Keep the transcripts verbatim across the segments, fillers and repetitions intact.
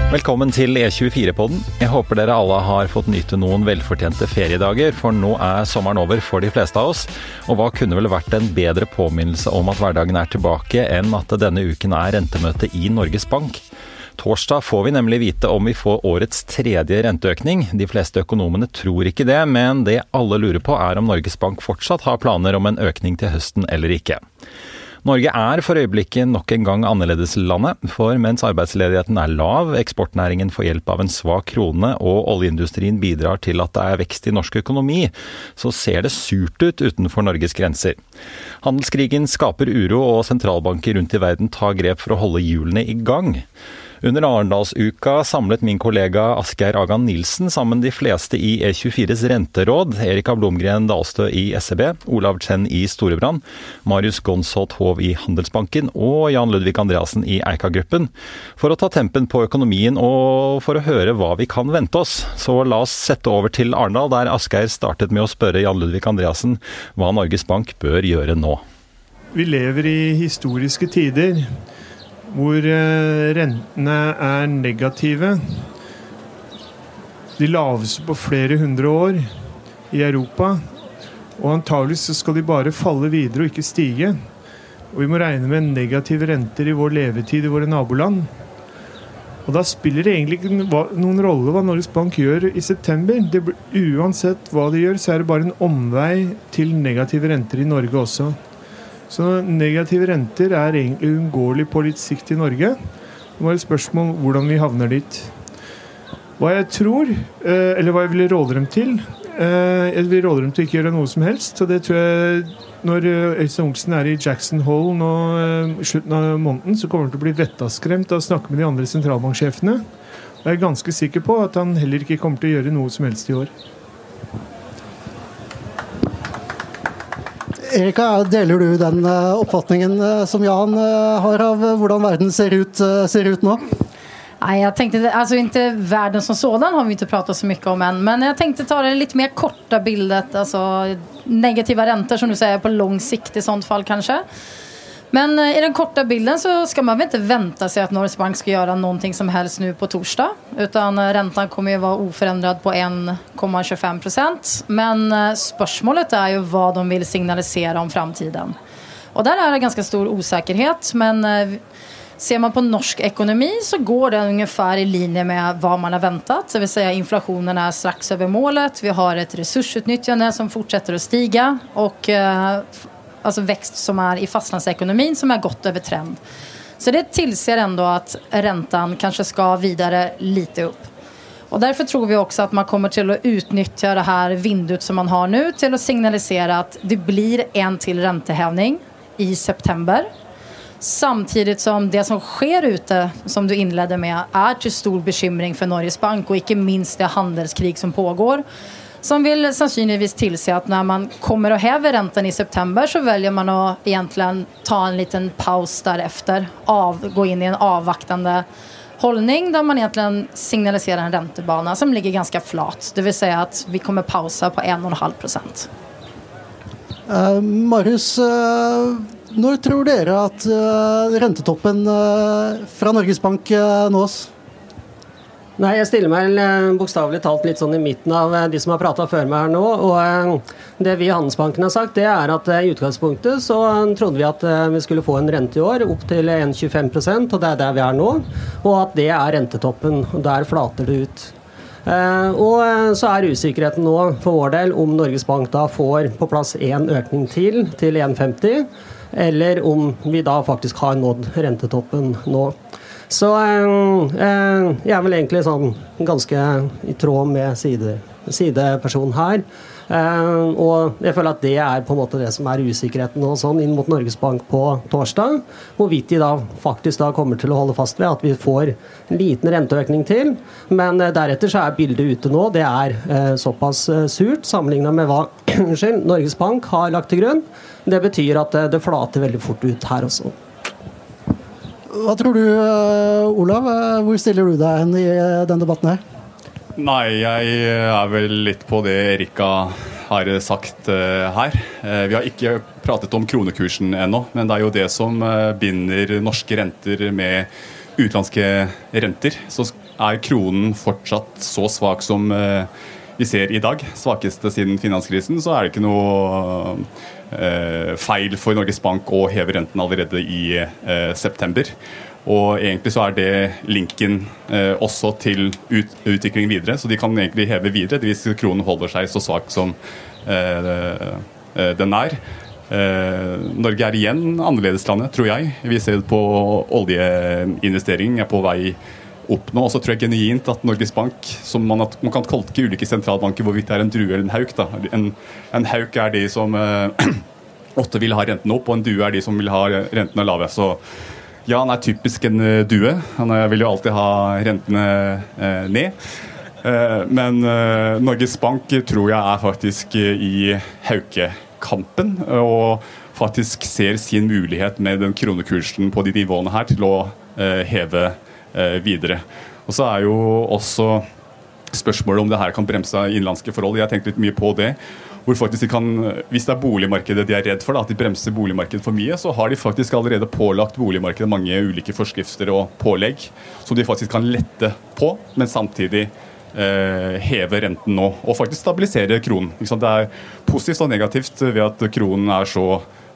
Velkommen til E tjuefire-podden. Jeg håper dere alle har fått nyte noen velfortjente feriedager, for nå er sommeren over for de fleste av oss. Og hva kunne vel vært en bedre påminnelse om at hverdagen er tilbake enn at denne uken er rentemøte i Norges Bank? Torsdag får vi nemlig vite om vi får årets tredje renteøkning. De fleste økonomene tror ikke det, men det alle lurer på er om Norges Bank fortsatt har planer om en økning til høsten eller ikke. Norge er for øyeblikket nok en gang annerledeslandet, for mens arbeidsledigheten er lav, eksportnæringen får hjelp av en svak krone og oljeindustrien bidrar til at det er vekst i norsk økonomi, så ser det surt ut utenfor Norges grenser. Handelskrigen skaper uro og sentralbanker rundt i verden tar grep for å holde hjulene i gang. Under Arendalsuka samlet min kollega Asgeir Agan Nilsen sammen de fleste i E tjuefires renteråd, Erika Blomgren Dalstø i S E B, Olav Chen i Storebrand, Marius Gonsholt Hov i Handelsbanken og Jan Ludvig Andreasen i Eika-gruppen, for å ta tempen på økonomien og for å høre hva vi kan vente oss. Så la oss sette over til Arendal, der Asgeir startet med å spørre Jan Ludvig Andreasen hva Norges Bank bør gjøre nå. Vi lever i historiske tider, hvor rentene er negative. De laveste på flere hundre år i Europa, og antagelig så skal de bare falle videre og ikke stige. Og vi må regne med negative renter i vår levetid i våre naboland. Og da spiller det egentlig ikke noen rolle hva Norges Bank gjør i september. Det, uansett hva de gjør, så er det bare en omvei til negative renter i Norge også. Så negative renter er egentlig uunngåelig på litt sikt i Norge. Det var et spørsmål hvordan vi havner dit. Hva jeg tror, eller hva jeg vil råde dem til, jeg vil råde dem til ikke gjøre noe som helst. Så det tror jeg, når Øystein Olsen er i Jackson Hole nå i slutten av måneden, så kommer han til å bli vettaskremt av å snakke med de andre sentralbanksjefene. Og jeg er ganske sikker på at han heller ikke kommer til å gjøre noe som helst i år. Erika, deler du den oppfattningen som Jan har av hvordan verden ser ut, ser ut nå? Nej, jag tänkte, alltså inte världen som sådan har vi inte pratat så mycket om än, men jag tänkte ta det lite mer korta bildet, alltså negativa räntor som du säger på lång sikt i sånt fall kanske. Men i den korta bilden så ska man väl inte vänta sig att Norges Bank ska göra någonting som helst nu på torsdag, utan räntan kommer ju vara oförändrad på en komma tjugofem procent. Men spörsmålet är ju vad de vill signalisera om framtiden. Och där är det ganska stor osäkerhet, men ser man på norsk ekonomi så går det ungefär i linje med vad man har väntat. Det vill säga inflationen är strax över målet. Vi har ett resursutnyttjande som fortsätter att stiga och alltså växt som är i fastlandsekonomin som är gått över trend. Så det tillser ändå att räntan kanske ska vidare lite upp. Och därför tror vi också att man kommer till att utnyttja det här vinduet som man har nu till att signalisera att det blir en till räntehävning i september. Samtidigt som det som sker ute, som du inledde med, är till stor bekymring för Norges Bank och inte minst det handelskrig som pågår. Som vill sannsynligvis tillse att när man kommer att häva räntan i september så väljer man att egentligen ta en liten paus därefter, av, gå in i en avvaktande hållning där man egentligen signaliserar en räntebana som ligger ganska flat. Det vill säga att vi kommer pausa på en komma fem procent. Uh, Marius, uh, når tror dere at uh, rentetoppen uh, fra Norges Bank uh, nås? Nei, jeg stiller meg bokstavelig talt litt sånn i midten av de som har pratet før meg her nå, og det vi i Handelsbanken har sagt, det er at i utgangspunktet så trodde vi at vi skulle få en rente i år opp til en komma tjugofem prosent, og det er der vi er nå, og at det er rentetoppen, og der flater det ut. Og så er usikkerheten nå for vår del om Norges Bank da får på plass en økning til, til en komma femti, eller om vi da faktisk har nådd rentetoppen nå. Så eh, jeg er vel egentlig sånn ganske i tråd med side, sidepersonen her. Eh, og jeg føler at det er på en måte det som er usikkerheten og sånn inn mot Norges Bank på torsdag. Hvorvidt de da faktisk da kommer til å holde fast ved at vi får en liten renteøkning til. Men eh, deretter så er bildet ute nå. Det er eh, såpass eh, surt sammenlignet med hva unnskyld, Norges Bank har lagt til grunn. Det betyr at eh, det flater veldig fort ut her også. Hva tror du, Olav? Hvor stiller du deg hen i den debatten her? Nei, jeg er vel litt på det Erika har sagt uh, her. Uh, vi har ikke pratet om kronekursen ennå, men det er jo det som uh, binder norske renter med utenlandske renter. Så er kronen fortsatt så svak som eh, vi ser i dag, svakeste siden finanskrisen, så er det ikke noe eh, feil for Norges Bank å heve renten allerede i eh, september. Og egentlig så er det linken eh, også til ut, utvikling videre, så de kan egentlig heve videre hvis kronen holder seg så svak som eh, eh, den er. Eh, Norge er igjen annerledeslandet, tror jeg. Vi ser på oljeinvestering er på vei opp nå, og så tror jeg genuint at Norges Bank, som man, at man kan tolke ulike sentralbanker hvorvidt det er en drue eller en hauk. Da. En, en hauk er de som eh, ofte vil ha renten opp, og en due er de som vil ha rentene lave. Så ja, han er typisk en due. Han vil jo alltid ha rentene eh, ned. Eh, men eh, Norges Bank tror jeg er faktisk i haukekampen, og faktisk ser sin mulighet med den kronekursen på de nivåene her til å eh, heve videre. Og så er jo også spørsmålet om det her kan bremse innenlandske forhold. Jeg har tenkt litt mye på det. Hvor faktisk de kan, hvis det er boligmarkedet de er redd for, da, at de bremser boligmarkedet for mye, så har de faktisk allerede pålagt boligmarkedet mange ulike forskrifter og pålegg som de faktisk kan lette på, men samtidig eh, heve renten nå, og faktisk stabilisere kronen. Ikke sant? Det er positivt og negativt ved at kronen er så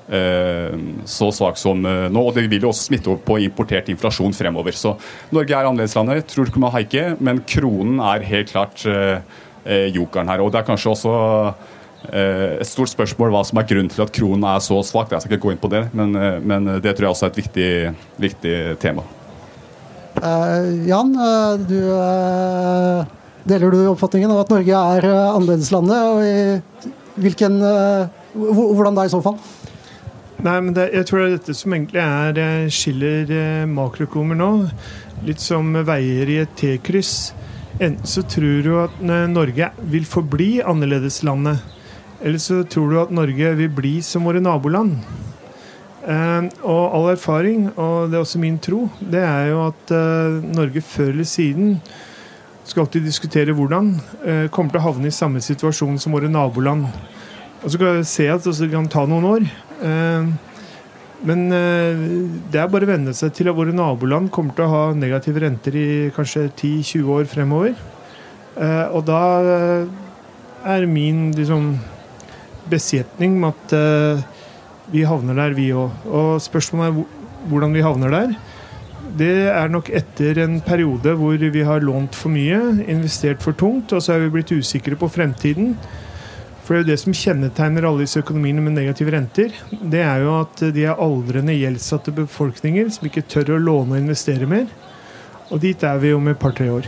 så svak som nå, og det vil jo også smitte over på importert inflasjon fremover. Så Norge er annerledeslandet, tror ikke man haike, men kronen er helt klart eh, jokeren her. Og det er kanskje også eh, et stort spørsmål hva som er grunnen til at kronen er så svak. Jeg skal ikke gå inn på det, men, men det tror jeg også er et viktig, viktig tema. Uh, Jan, uh, du, uh, deler du oppfatningen av at Norge er uh, annerledeslandet, og i hvilken, uh, hvordan det er i så fall? Nei, men det, jeg tror det er dette som egentlig er skiller makroøkonomer nå. Litt som veier i et T-kryss. Enten så tror du at Norge vil forbli annerledeslandet, eller så tror du at Norge vil bli som våre naboland. Eh, og all erfaring, og det er også min tro, det er jo at eh, Norge før eller siden skal alltid diskutere hvordan eh, kommer til å havne i samme situasjon som våre naboland. Og så kan jeg se at det kan ta noen år. Men det er bare å venne seg til at våre naboland kommer til å ha negative renter i kanskje ti til tjue år fremover. Og da er min liksom, beskjetning med at vi havner der, vi også. Og spørsmålet er hvordan vi havner der. Det er nok etter en periode hvor vi har lånt for mye, investert for tungt, og så er vi blitt usikre på fremtiden. For det er jo det som kjennetegner alle disse økonomiene med negative renter. Det er jo at de er aldrende gjeldsatte befolkninger som ikke tør å låne og investere mer. Og dit er vi om et par-tre år.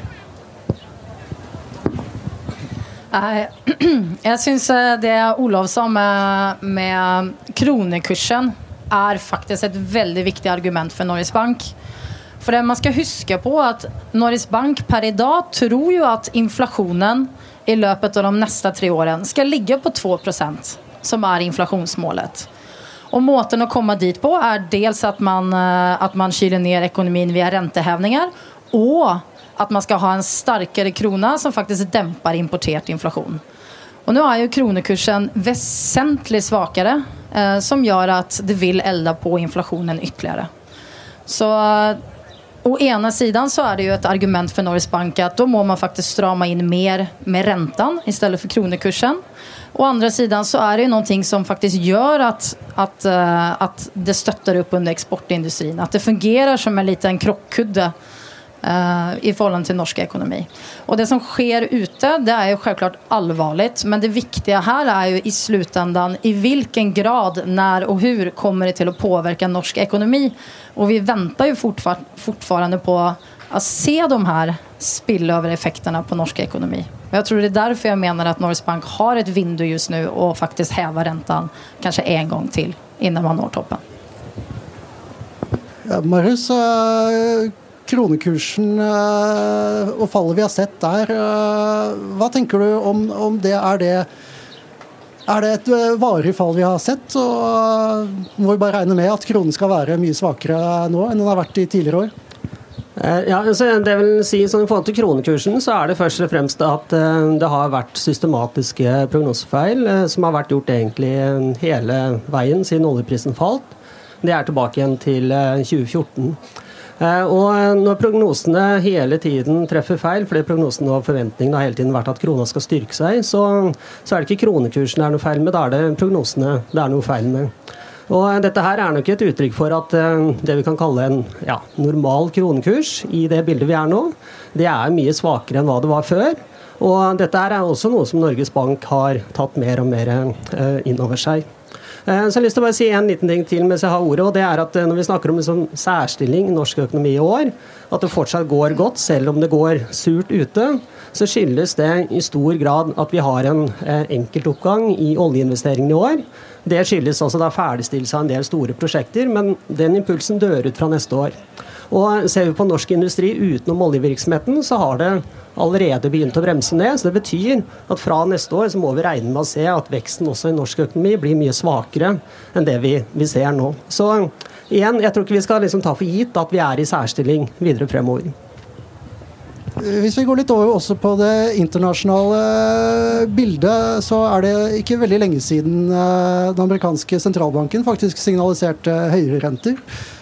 Jeg synes det Olof sa med, med kronekursen er faktisk et veldig viktig argument for Norges Bank. For det man skal huske på at Norges Bank per i dag tror jo at inflasjonen i løpet av de neste tre årene skal ligge på to prosent, som er inflasjonsmålet. Og måten å komme dit på er dels at man, at man kyler ned økonomien via rentehevninger, og at man skal ha en starkere krona som faktisk demper importert inflasjon. Og nå er jo kronekursen vesentlig svakere, eh, som gjør at det vil elda på inflasjonen ytterligere. Så å ena sidan så er det jo et argument for Norges Bank at da må man faktisk strama inn mer med renten i stedet for kronekursen. Å andra sidan så er det jo noe som faktisk gjør at, at, at det støtter opp under eksportindustrien. At det fungerer som en liten krockkudde uh, i forhold til norsk økonomi. Og det som sker ute, det er jo selvklart alvorligt, men det viktige her er jo i slutändan i hvilken grad, når og hvor kommer det til å påvirke norsk økonomi. Og vi venter jo fortfar- fortfarande på å se de her spillövereffekterna på norsk ekonomi. Og jeg tror det er derfor jeg mener at Norges Bank har et vindu just nu og faktisk heva rentan kanskje en gang til innan man når toppen. Ja, Marius, øh, kronekursen øh, og fallet vi har sett der, øh, hva tenker du om, om det? Er det Er det et varig fall vi har sett, så må vi bare regne med at kronen skal være mye svakere nå enn den har vært i tidligere år? Ja, altså det vil si, sånn i forhold til kronekursen, så er det først og fremst at det har vært systematiske prognosefeil som har vært gjort egentlig hele veien siden oljeprisen falt. Det er tilbake igjen til tjue fjorten. Og når prognosene hele tiden treffer feil, fordi prognosene og forventningene har hele tiden vært at krona skal styrke seg, så, så er det ikke kronekursen det er noe feil med, da er det prognosene det er noe feil med. Og dette her er nok et uttrykk for at det vi kan kalle en ja, normal kronekurs i det bildet vi er nå, det er mye svakere enn hva det var før. Og dette er også noe som Norges Bank har tatt mer og mer inn over seg. Så jeg har lyst til å bare si en liten ting til mens jeg har ordet, og det er at når vi snakker om en sånn særstilling i norsk økonomi i år, at det fortsatt går godt, selv om det går surt ute, så skyldes det i stor grad at vi har en enkeltoppgang i oljeinvesteringene i år. Det skyldes altså da ferdigstillelse av en del store prosjekter, men den impulsen dør ut fra neste år. Og ser vi på norsk industri utenom oljevirksomheten, så har det allerede begynt å bremse ned. Så det betyr at fra neste år så må vi regne med å se at veksten også i norsk økonomi blir mye svakere enn det vi, vi ser nå. Så igjen, jeg tror ikke vi skal liksom ta for gitt at vi er i særstilling videre fremover. Hvis vi går litt over også på det internasjonale bildet, så er det ikke veldig lenge siden den amerikanske sentralbanken faktisk signaliserte høyere renter.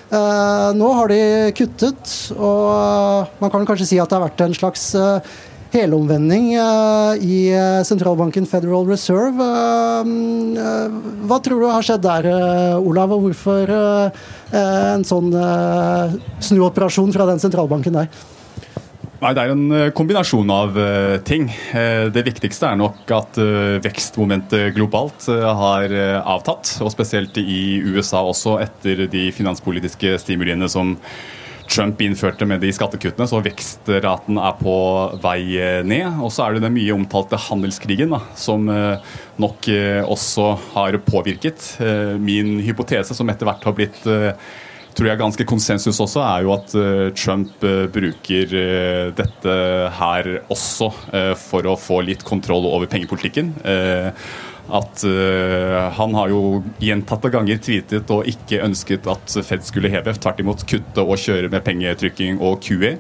Uh, nå har de kuttet, og uh, man kan kanskje si at det har vært en slags uh, helomvending uh, i uh, sentralbanken Federal Reserve. Uh, uh, hva tror du har skjedd der, uh, Olav, og hvorfor uh, uh, en sånn uh, snuoperasjon fra den sentralbanken der? Nei, det er en kombinasjon av uh, ting. Uh, det viktigste er nok at uh, vekstmomentet globalt uh, har uh, avtatt, og spesielt i U S A også etter de finanspolitiske stimuliene som Trump innførte med de skattekuttene, så vekstraten er på vei uh, ned. Og så er det den mye omtalte handelskrigen da, som uh, nok uh, også har påvirket. Uh, min hypotese som etter hvert har blitt uh, tror jeg ganske konsensus også, er jo at uh, Trump uh, bruker uh, dette her også uh, for å få litt kontroll over pengepolitikken. Uh, at uh, han har jo gjentatte ganger tweetet og ikke ønsket at Fed skulle heve, tvert imot kutte og kjøre med pengetrykking og Q E.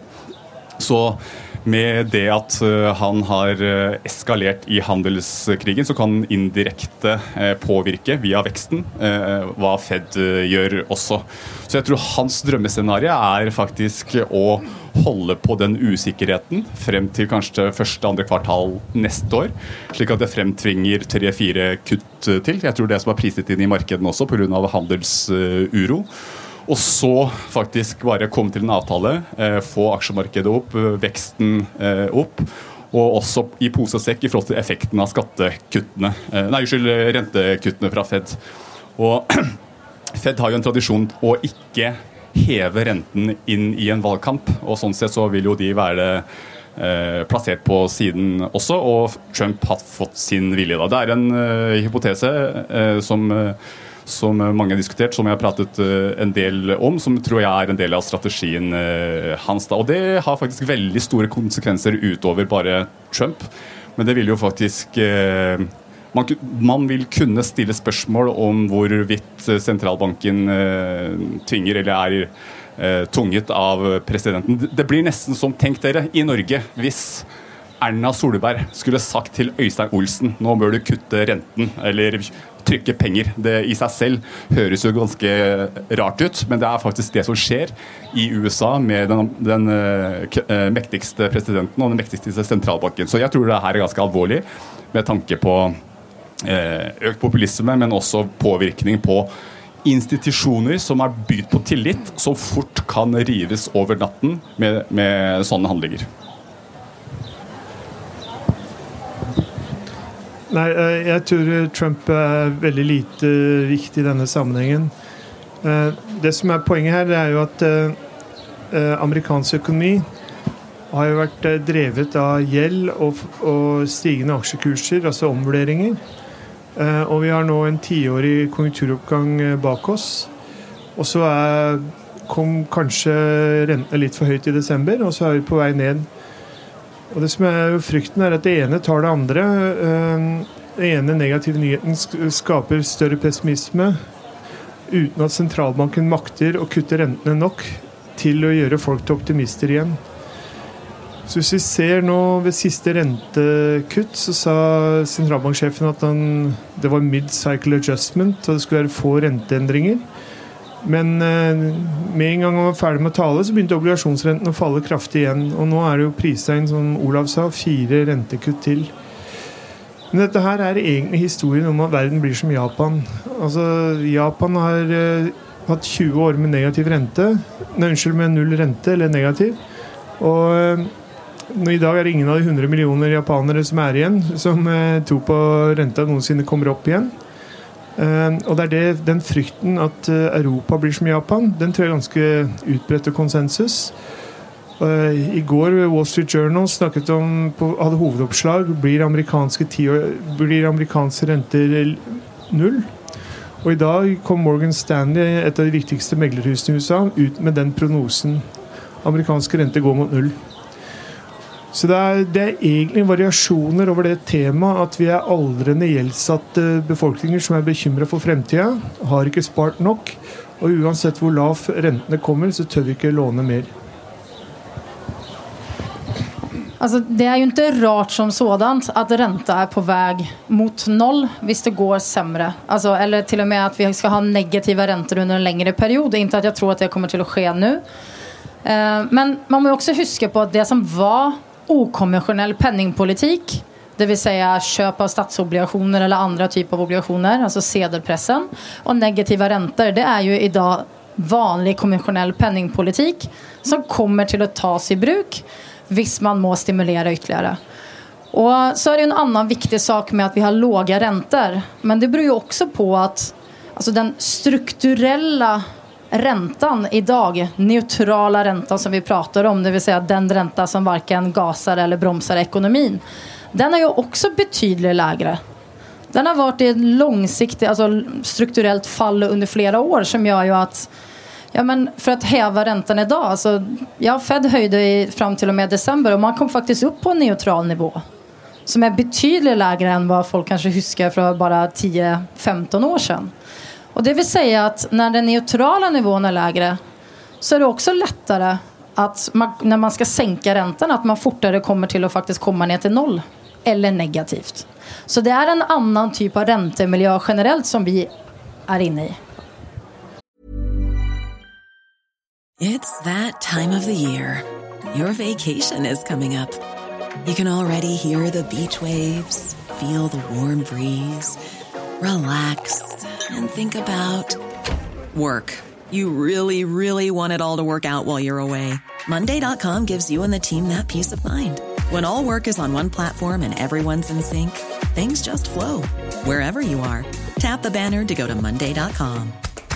Så med det at uh, han har uh, eskalert i handelskrigen, så kan han indirekte uh, påvirke via veksten uh, hva Fed uh, gjør også. Så jeg tror hans drømmescenario er faktisk å holde på den usikkerheten frem til kanskje første, andre kvartal neste år, slik at det fremtvinger tre-fire kutt til. Jeg tror det som er priset inn i markedene også på grunn av handelsuro. Og så faktisk bare komme til en avtale, eh, få aksjemarkedet opp, veksten eh, opp, og også i pose og sekk i forhold til effekten av skattekuttene. Eh, nei, unnskyld, rentekuttene fra Fed. Og Fed har jo en tradisjon å ikke heve renten inn i en valgkamp, og sånn sett så vil jo de være eh, plassert på siden også, og Trump har fått sin vilje da. Det er en eh, hypotese eh, som eh, som mange har diskutert, som jeg har pratet uh, en del om, som tror jeg er en del av strategien uh, hans da. Og det har faktisk veldig store konsekvenser utover bare Trump, men det vil jo faktisk uh, man, man vil kunne stille spørsmål om hvorvidt sentralbanken uh, tvinger eller er uh, tunget av presidenten. Det blir nesten som, tenk dere, i Norge, hvis Erna Solberg skulle sagt til Øystein Olsen, nå bør du kutte renten, eller trykke penger. Det i seg selv høres jo ganske rart ut, men det er faktisk det som skjer i U S A med den, den uh, mektigste presidenten og den mektigste sentralbanken. Så jeg tror det her er ganske alvorlig med tanke på uh, økt populisme, men også påvirkning på institusjoner som er bygd på tillit, som fort kan rives over natten med, med sånne handlinger. Nei, jeg tror Trump er veldig lite viktig i denne sammenhengen. Det som er poenget her, det er jo at amerikansk økonomi har jo vært drevet av gjeld og, og stigende aksjekurser, altså omvurderinger. Og vi har nå en tiårig konjunkturoppgang bak oss. Og så er, kom kanskje rentene litt for høyt i desember, og så er vi på vei ned. Og det som er frykten er at det ene tar det andre. Den ene negative nyheten skaper større pessimisme uten at sentralbanken makter å kutte rentene nok til å gjøre folk til optimister igjen. Så hvis vi ser nå ved siste rentekutt, så sa sentralbanksjefen at han, det var mid-cycle adjustment, og det skulle være få renteendringer. Men med en gang han var ferdig med å tale, så begynte obligasjonsrenten å falle kraftig igjen. Og nå er det jo pristegn, som Olav sa, fire rentekutt til. Men dette her er egentlig historien om at verden blir som Japan. Altså, Japan har uh, hatt tjue år med negativ rente. Nei, unnskyld, med null rente, eller negativ. Og uh, nå, i dag er det ingen av de hundre millioner japanere som er igjen, som uh, tror på renta noensinne kommer opp igjen. Uh, og det er det, den frykten at uh, Europa blir som Japan, den tror jeg er ganske utbredt konsensus. Uh, I går Wall Street Journal snakket om, på, hadde hovedoppslag, blir amerikanske, tiår, blir amerikanske renter null? Og i dag kom Morgan Stanley, et av de viktigste meglerhusene i U S A, ut med den prognosen. Amerikanske renter går mot null. Så det er, det er egentlig variasjoner over det temaet at vi er aldrende gjeldsatte befolkninger som er bekymret for fremtiden, har ikke spart nok, og uansett hvor lav rentene kommer, så tør vi ikke låne mer. Alltså, det är ju inte rart som sådant att ränta är på väg mot noll hvis det går sämre. Alltså, eller till och med att vi ska ha negativa räntor under en längre period. Inte att jag tror att det kommer till att ske nu. Eh, men man må också huska på att det som var okonventionell penningpolitik, det vill säga köp av statsobligationer eller andra typer av obligationer, alltså sedelpressen, och negativa räntor, det är ju idag vanlig konventionell penningpolitik som kommer till att tas i bruk hvis man må stimulera ytterligare. Och så är det en annan viktig sak med att vi har låga räntor, men det beror ju också på att alltså den strukturella räntan idag, neutrala räntan som vi pratar om, det vill säga den ränta som varken gasar eller bromsar ekonomin, den är ju också betydligt lägre. Den har varit i en långsiktig, alltså strukturellt fall under flera år som gör ju att ja, men för att häva räntan idag, alltså, ja, Fed höjde i, fram till och med december och man kom faktiskt upp på en neutral nivå som är betydligt lägre än vad folk kanske huskar för bara tio femton år sedan. Och det vill säga att när den neutrala nivån är lägre så är det också lättare att man, när man ska sänka räntan, att man fortare kommer till att faktiskt komma ner till noll eller negativt. Så det är en annan typ av räntemiljö generellt som vi är inne i. It's that time of the year. Your vacation is coming up. You can already hear the beach waves, feel the warm breeze, relax, and think about work. You really, really want it all to work out while you're away. Monday dot com gives you and the team that peace of mind. When all work is on one platform and everyone's in sync, things just flow. Wherever you are, tap the banner to go to Monday dot com.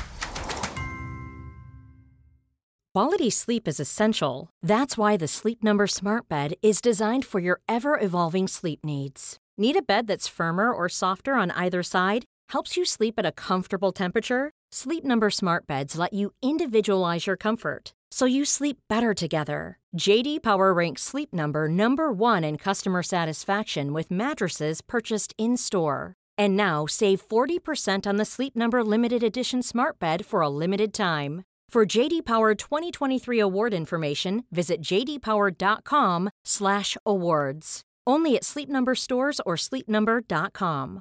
Quality sleep is essential. That's why the Sleep Number Smart Bed is designed for your ever-evolving sleep needs. Need a bed that's firmer or softer on either side? Helps you sleep at a comfortable temperature? Sleep Number Smart Beds let you individualize your comfort, so you sleep better together. J D Power ranks Sleep Number number one in customer satisfaction with mattresses purchased in-store. And now, save forty percent on the Sleep Number Limited Edition Smart Bed for a limited time. For J D Power twenty twenty-three award information, visit j d power dot com slash awards. Only at Sleep Number stores or sleep number dot com.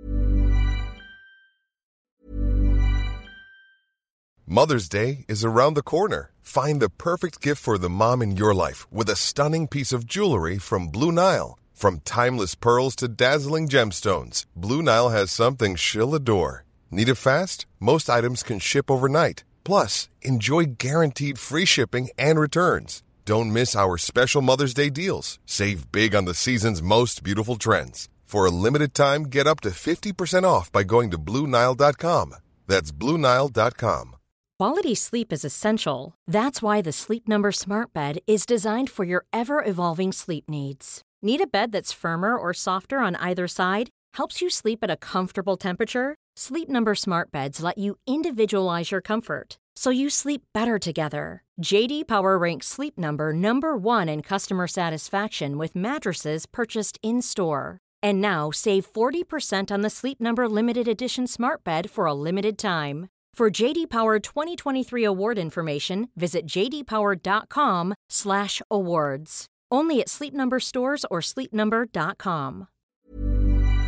Mother's Day is around the corner. Find the perfect gift for the mom in your life with a stunning piece of jewelry from Blue Nile. From timeless pearls to dazzling gemstones, Blue Nile has something she'll adore. Need it fast? Most items can ship overnight. Plus, enjoy guaranteed free shipping and returns. Don't miss our special Mother's Day deals. Save big on the season's most beautiful trends. For a limited time, get up to fifty percent off by going to blue nile dot com. That's blue nile dot com. Quality sleep is essential. That's why the Sleep Number Smart Bed is designed for your ever-evolving sleep needs. Need a bed that's firmer or softer on either side? Helps you sleep at a comfortable temperature? Sleep Number Smart Beds let you individualize your comfort, so you sleep better together. J D Power ranks Sleep Number number one in customer satisfaction with mattresses purchased in-store. And now, save forty percent on the Sleep Number Limited Edition Smart Bed for a limited time. For J D Power twenty twenty-three award information, visit j d power dot com slash awards. Only at Sleep Number stores or sleep number dot com.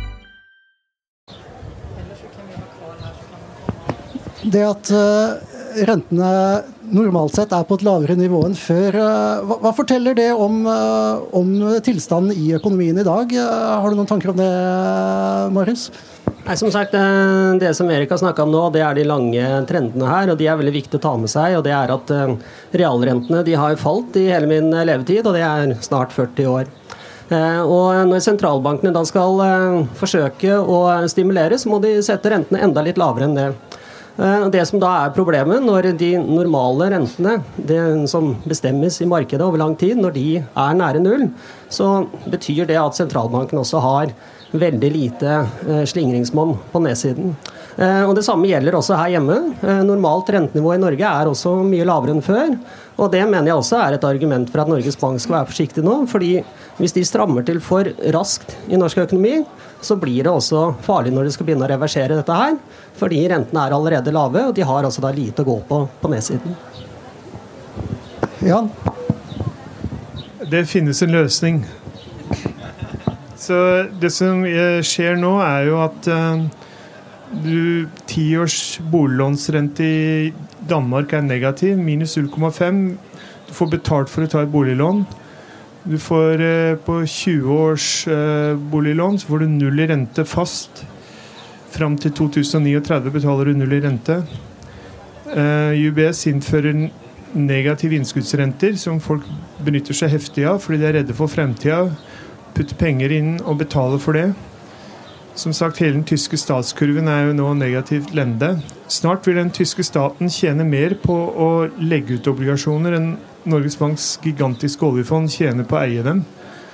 Det at uh, rentene normalt sett er på et lavere nivå enn før. Hva, hva forteller det om, om tilstanden i økonomien i dag? Har du noen tanker om det, Marius? Nei, som sagt, det som Erik har snakket om nå, det er de lange trendene her, og de er veldig viktige å ta med seg, og det er at realrentene de har falt i hele min levetid, og det er snart førti år. Og når sentralbankene da skal forsøke å stimulere, så må de sette rentene enda litt lavere enn det. Det som da er problemet når de normale rentene, det som bestemmes i markedet over lang tid, når de er nære null, så betyr det at sentralbanken også har veldig lite slingringsmonn på nedsiden. Og det samme gjelder også her hjemme. Normalt rentenivå i Norge er også mye lavere enn før, og det mener jeg også er et argument for at Norges Bank skal være forsiktig nå, fordi hvis de strammer til for raskt i norsk økonomi, så blir det også farlig når de skal begynne å reversere dette her, fordi rentene er allerede lave, og de har altså da lite å gå på på nedsiden. Ja. Det finnes en løsning. Så det som skjer nå er jo at uh, du, ti års boliglånsrente i Danmark er negativ, minus null komma fem. Du får betalt for å ta et boliglån. Du får uh, på tjue års uh, boliglån, så får du null i rente fast. Fram til to tusen trettini betaler du null i rente. Uh, U B S innfører negative innskuddsrenter, som folk benytter seg heftig av, fordi de er redde for fremtiden. Putte penger inn og betale for det. Som sagt, hele den tyske statskurven er jo nå negativt lende. Snart vil den tyske staten tjene mer på å legge ut obligasjoner enn Norges Banks gigantiske oljefond tjener på å eie dem.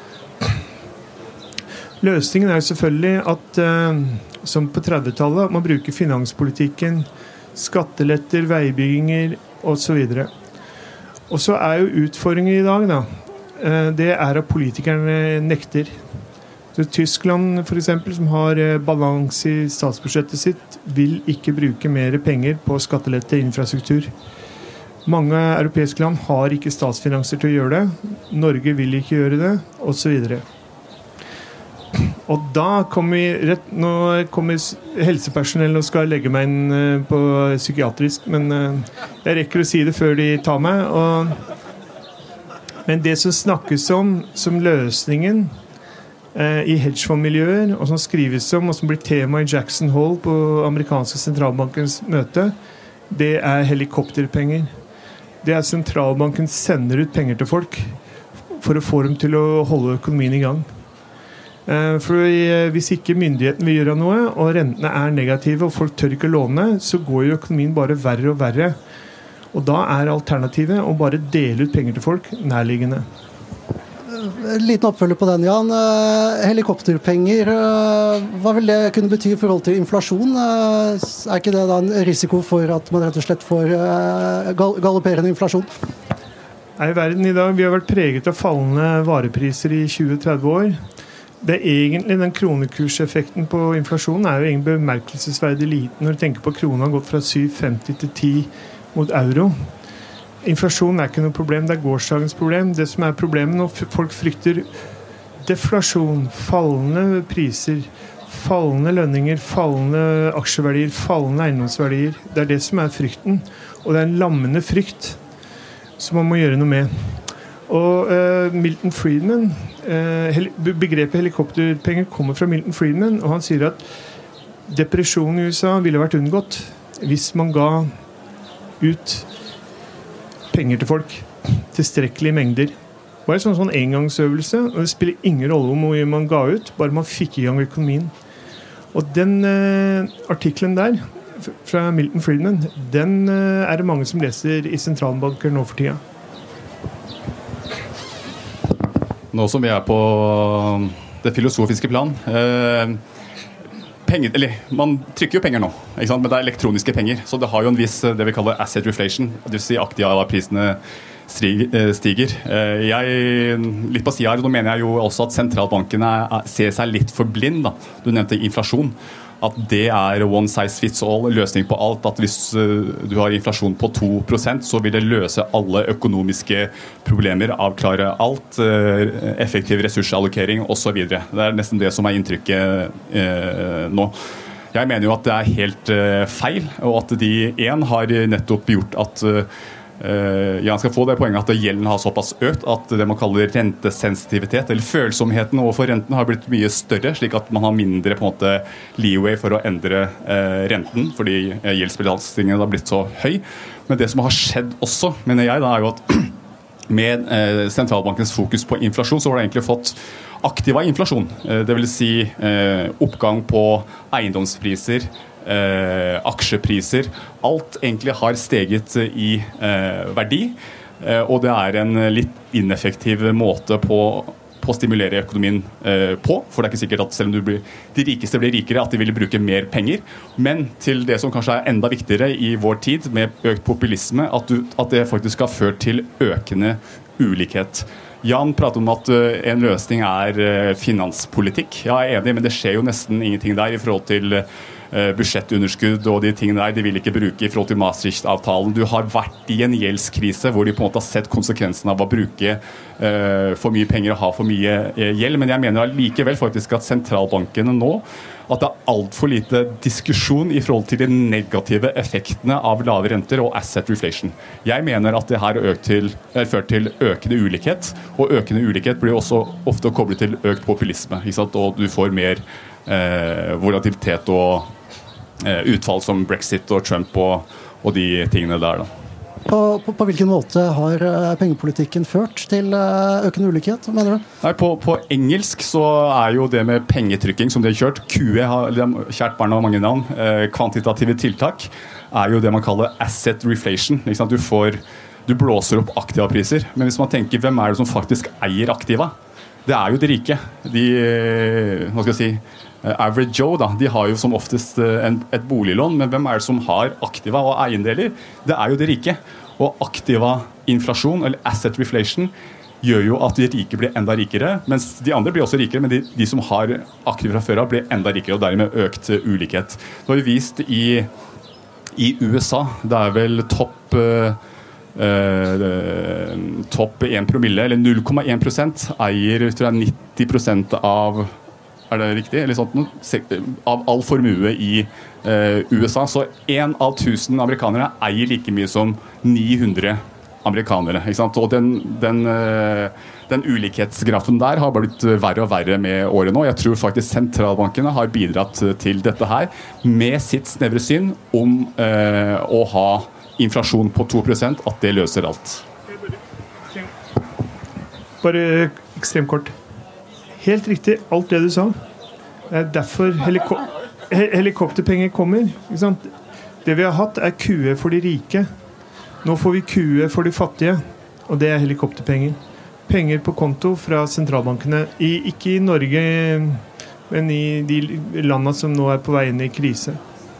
Løsningen er jo selvfølgelig at, eh, som på trettitallet, at man bruker finanspolitikken, skatteletter, veibygginger og så videre. Og så er jo utfordringen i dag da, det er at politikerne nekter. Så Tyskland for eksempel, som har balans i statsbudsjettet sitt, vil ikke bruke mer penger på skattelette infrastruktur. Mange europeiske land har ikke statsfinanser til å gjøre det. Norge vil ikke gjøre det, og så videre. Og da kommer vi rett, nå kommer helsepersonell og skal legge meg inn på psykiatrisk, men jeg rekker å si det før de tar meg, og men det som snakkes om som løsningen eh, i hedgefondmiljøer, og som skrives om, og som blir tema i Jackson Hole på amerikanske sentralbankens møte, det er helikopterpenger. Det er sentralbanken sender ut penger til folk for å få dem til å holde økonomien i gang. Eh, for hvis ikke myndigheten vil gjøre noe, og rentene er negative, og folk tør ikke låne, så går jo økonomien bare verre og verre. Og da er alternativet å bare dele ut penger til folk nærliggende. En liten oppfølger på den, Jan. Helikopterpenger, hva vil det kunne bety i forhold til inflasjon? Er ikke det da en risiko for at man rett og slett får galopperende inflasjon? Nei, verden i dag, vi har vært preget av fallende varepriser i tjue til tretti år. Det er egentlig den kronekurseffekten på inflasjonen er jo egentlig bemerkelsesverdig liten når du tenker på kronen har gått fra syv komma femti til ti mot euro. Inflasjon er ikke noe problem, det er gårsdagens problem. Det som er problemet når folk frykter deflasjon, fallende priser, fallende lønninger, fallende aksjeverdier, fallende eiendomsverdier. Det er det som er frykten, og det er en lammende frykt som man må gjøre noe med. Og uh, Milton Friedman, uh, hel- begrepet helikopterpenger kommer fra Milton Friedman, og han sier at depresjonen i U S A ville vært unngått hvis man ga ut penger til folk, tilstrekkelige mengder. Bare en sånn, sånn engangsøvelse, og det spiller ingen rolle hvor mye man ga ut, bare man fikk i gang økonomien. Og den eh, artiklen der, fra Milton Friedman, den eh, er det mange som leser i sentralbanker nå for tida. Nå som vi er på det filosofiske plan, eh, Penger, eller, man trykker jo penger nå, ikke sant? Men det er elektroniske penger, så det har jo en viss det vi kaller asset reflation, det vil si aktivprisene stiger. Jeg, litt på siden her, nå mener jeg jo også at sentralbankene ser seg litt for blind, da. Du nevnte inflasjon, at det er one size fits all, løsning på alt, at hvis du har inflasjon på to prosent, så vil det løse alle økonomiske problemer, avklare alt, effektiv ressursallokering og så videre. Det er nesten det som er inntrykket eh, nå. Jeg mener jo at det er helt uh, feil, og at de en har nettopp gjort at uh, Uh, ja, han skal få det poenget at gjelden har såpass økt at det man kaller rentesensitivitet, eller følsomheten overfor renten har blitt mye større, slik at man har mindre på en måte leeway for å endre uh, renten, fordi uh, gjeldsbelastningen har blitt så høy. Men det som har skjedd også, mener jeg, da, er jo at med uh, sentralbankens fokus på inflasjon, så har det egentlig fått aktiva inflasjon. Uh, det vil si uh, oppgang på eiendomspriser, Eh, aksjepriser, alt egentlig har steget i eh, verdi, eh, og det er en litt ineffektiv måte på, på å stimulere økonomien eh, på, for det er ikke sikkert at selv om du blir, de rikeste blir rikere, at de vil bruke mer penger, men til det som kanskje er enda viktigere i vår tid, med økt populisme, at, du, at det faktisk har ført til økende ulikhet. Jan prater om at uh, en løsning er uh, finanspolitikk. Ja, jeg er enig, men det skjer jo nesten ingenting der i forhold til uh, budsjettunderskudd og de tingene der. De vil ikke bruke i forhold til Maastricht-avtalen. Du har vært i en gjeldskrise hvor de på en måte har sett konsekvensen av å bruke uh, for mye penger og ha for mye uh, gjeld. Men jeg mener allikevel faktisk at sentralbankene nå at det er alt for lite diskusjon i forhold til de negative effektene av lave renter og asset reflation. Jeg mener at det her har til, ført til økende ulikhet, og økende ulikhet blir også ofte koblet til økt populisme, ikke sant? Og du får mer eh, volatilitet og eh, utfall som Brexit og Trump og, og de tingene der da. På, på, på hvilken måte har pengepolitikken ført til økende ulikhet, mener du? Nei, på, på engelsk så er jo det med pengetrykking som de har kjørt, Q E, har, kjært barn av mange navn, eh, kvantitative tiltak, er jo det man kaller asset reflation. Ikke sant? Du, får, du blåser opp aktivapriser, men hvis man tenker hvem er det som faktisk eier aktiva? Det er jo de rike. De, hva skal jeg si, Average Joe, da, de har jo som oftest en, et boliglån, men hvem er det som har aktiva og eiendeler? Det er jo de rike. Og aktiva inflasjon, eller asset reflation, gjør jo at de rike blir enda rikere, mens de andre blir også rikere, men de, de som har aktiva fra før av blir enda rikere, og dermed økt ulikhet. Det har vi vist i, i U S A. Det er vel topp uh, uh, topp én promille, eller null komma én prosent, eier tror jeg, nitti prosent av er det riktig? Eller sånt, av all formue i uh, U S A. Så én av tusen amerikanere eier like mye som ni hundre amerikanere. Ikke sant? Og den, den, uh, den ulikhetsgrafen der har blitt verre og verre med året nå. Jeg tror faktisk sentralbankene har bidratt til dette her med sitt snevre syn om uh, å ha inflasjon på to prosent, at det løser alt. Bare ekstremt kort. Helt riktig, alt det du sa. Det er derfor heliko helikopterpenger kommer. Ikke sant? Det vi har hatt er Q E for de rike. Nå får vi Q E for de fattige, og det er helikopterpenger. Penger på konto fra sentralbankene, I, ikke i Norge, men i de landene som nå er på vei inn i krise.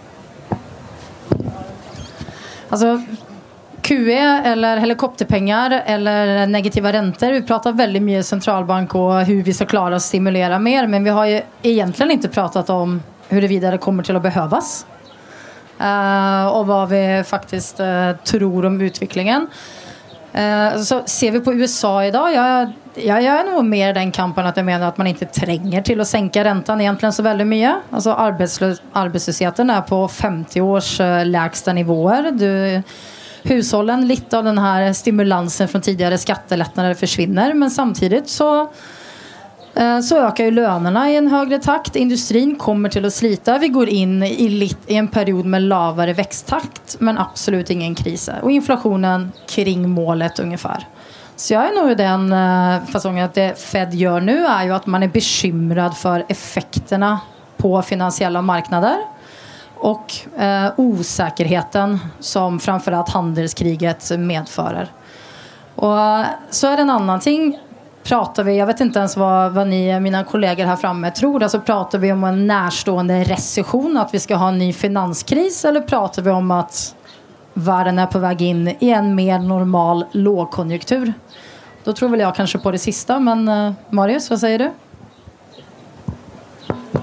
Altså... Q E eller helikopterpengar eller negativa renter. Vi pratar väldigt mycket centralbank och hur vi ska klara att stimulera mer, men vi har ju egentligen inte pratat om hur det vidare kommer till att behövas. Uh, och vad vi faktiskt uh, tror om utvecklingen. Uh, så ser vi på U S A idag, jag, jag, jag är nog mer den kampen att jag menar att man inte tränger till att sänka räntan egentligen så väldigt mycket. Alltså arbetslös, arbetslösheten är på femtio års uh, lägsta nivåer. Du hushållen, lite av den här stimulansen från tidigare skattelättnader försvinner, men samtidigt så så ökar ju lönerna i en högre takt. Industrin kommer till att slita. Vi går in i, lit, i en period med lavare växttakt, men absolut ingen kris. Och inflationen kring målet ungefär. Så jag är nog i den façongen att det Fed gör nu är ju att man är bekymrad för effekterna på finansiella marknader. Och eh, osäkerheten som framförallt handelskriget medförer. Och så är det en annan ting. Pratar vi, jag vet inte ens vad, vad ni, mina kollegor här framme tror. Alltså pratar vi om en närstående recession, att vi ska ha en ny finanskris, eller pratar vi om att världen är på väg in i en mer normal lågkonjunktur? Då tror väl jag kanske på det sista, men eh, Marius, vad säger du?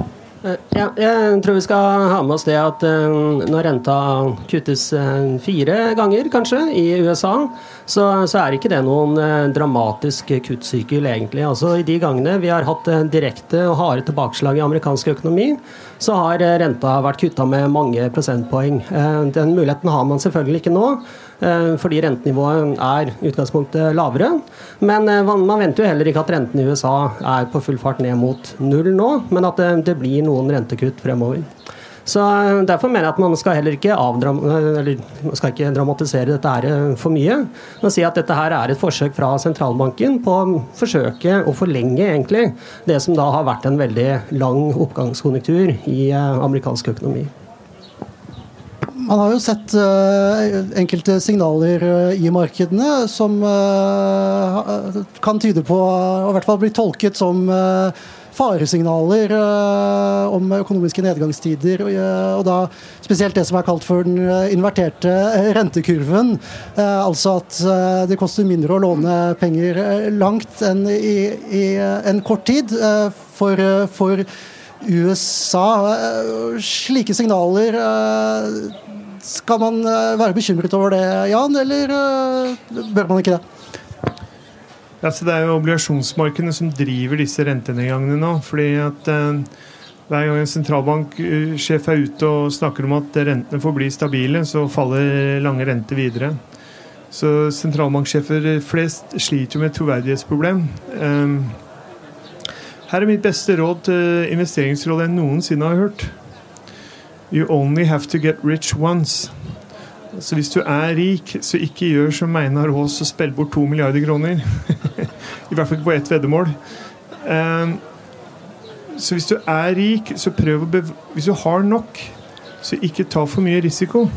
Ja, jeg tror vi skal ha med oss det at uh, når renta kuttes uh, fire ganger kanskje i U S A, så, så er ikke det noen uh, dramatisk kuttsykkel egentlig. Altså i de gangene vi har hatt uh, direkte og harde tilbakeslag i amerikansk økonomi, så har uh, renta vært kuttet med mange prosentpoeng. Uh, den muligheten har man selvfølgelig ikke nå, uh, fordi rentenivået er i utgangspunktet lavere. Men uh, man venter jo heller ikke at renten i U S A er på full fart ned mot null nå, men at uh, det blir noen rentekutt fremover. Så derfor mener jeg at man skal heller ikke, avdram- eller, man skal ikke dramatisere dette her for mye. Man sier at dette her er et forsøk fra sentralbanken på å forsøke å forlenge egentlig det som da har vært en veldig lang oppgangskonjunktur i amerikansk økonomi. Man har jo sett uh, enkelte signaler uh, i markedene som uh, kan tyde på, og i hvert fall bli tolket som uh, faresignaler uh, om økonomiske nedgangstider, og, uh, og da spesielt det som er kalt for den uh, inverterte rentekurven. Uh, altså at uh, det koster mindre å låne penger uh, langt enn i, i uh, en kort tid uh, for, uh, for U S A. Uh, slike signaler, uh, skal man uh, være bekymret over det, Jan, eller uh, bør man ikke det? Ja, så det er jo obligasjonsmarkedene som driver disse rentenedgangene nå, fordi at eh, hver gang en sentralbanksjef er ute og snakker om at rentene får bli stabile, så faller lange renter videre. Så sentralbanksjefer flest sliter jo med et troverdighetsproblem. Um, her er mitt beste råd til investeringsråd jeg noensinne har hørt. You only have to get rich once. Så hvis du er rik, så ikke gjør som Einar Aas og spill bort to milliarder kroner. I hvert fall ikke på ett veddemål. Um, så hvis du er rik, så prøv å bev- hvis du har nok, så ikke ta for mye risiko.